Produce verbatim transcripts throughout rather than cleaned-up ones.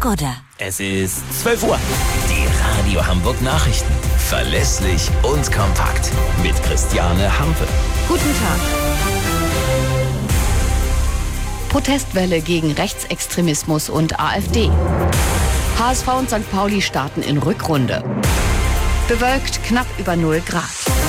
oder? Es ist zwölf Uhr. Die Radio Hamburg Nachrichten. Verlässlich und kompakt. Mit Christiane Hampe. Guten Tag. Protestwelle gegen Rechtsextremismus und AfD. H S V und Sankt Pauli starten in Rückrunde. Bewölkt knapp über null Grad.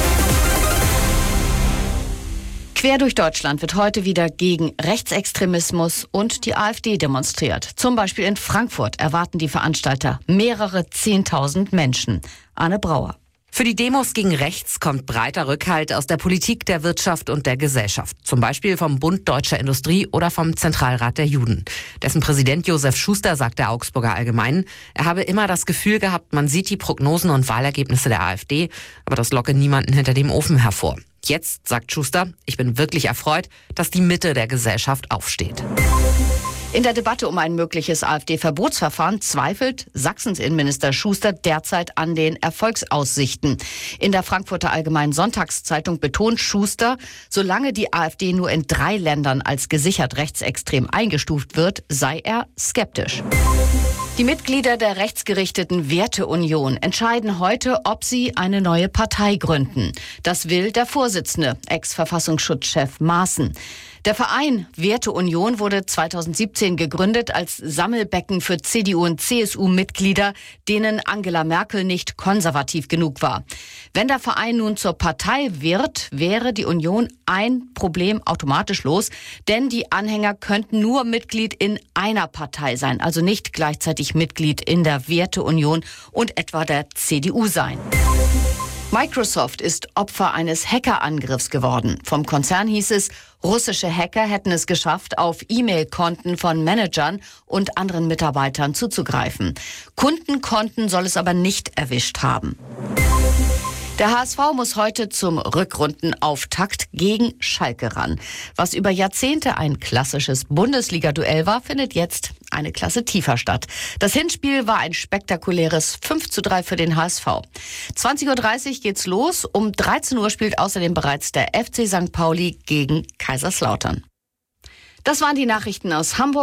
Quer durch Deutschland wird heute wieder gegen Rechtsextremismus und die AfD demonstriert. Zum Beispiel in Frankfurt erwarten die Veranstalter mehrere Zehntausend Menschen. Arne Brauer. Für die Demos gegen rechts kommt breiter Rückhalt aus der Politik, der Wirtschaft und der Gesellschaft. Zum Beispiel vom Bund Deutscher Industrie oder vom Zentralrat der Juden. Dessen Präsident Josef Schuster sagt der Augsburger Allgemeinen, er habe immer das Gefühl gehabt, man sieht die Prognosen und Wahlergebnisse der AfD, aber das locke niemanden hinter dem Ofen hervor. Jetzt, sagt Schuster, ich bin wirklich erfreut, dass die Mitte der Gesellschaft aufsteht. In der Debatte um ein mögliches AfD-Verbotsverfahren zweifelt Sachsens Innenminister Schuster derzeit an den Erfolgsaussichten. In der Frankfurter Allgemeinen Sonntagszeitung betont Schuster, solange die AfD nur in drei Ländern als gesichert rechtsextrem eingestuft wird, sei er skeptisch. Die Mitglieder der rechtsgerichteten Werteunion entscheiden heute, ob sie eine neue Partei gründen. Das will der Vorsitzende, Ex-Verfassungsschutzchef Maaßen. Der Verein Werteunion wurde zweitausendsiebzehn gegründet als Sammelbecken für C D U- und C S U-Mitglieder, denen Angela Merkel nicht konservativ genug war. Wenn der Verein nun zur Partei wird, wäre die Union ein Problem automatisch los, denn die Anhänger könnten nur Mitglied in einer Partei sein, also nicht gleichzeitig Mitglied in der Werteunion und etwa der C D U sein. Microsoft ist Opfer eines Hackerangriffs geworden. Vom Konzern hieß es, russische Hacker hätten es geschafft, auf E-Mail-Konten von Managern und anderen Mitarbeitern zuzugreifen. Kundenkonten soll es aber nicht erwischt haben. Der H S V muss heute zum Rückrundenauftakt gegen Schalke ran. Was über Jahrzehnte ein klassisches Bundesliga-Duell war, findet jetzt eine Klasse tiefer statt. Das Hinspiel war ein spektakuläres fünf zu drei für den H S V. zwanzig Uhr dreißig geht's los. Um dreizehn Uhr spielt außerdem bereits der F C Sankt Pauli gegen Kaiserslautern. Das waren die Nachrichten aus Hamburg.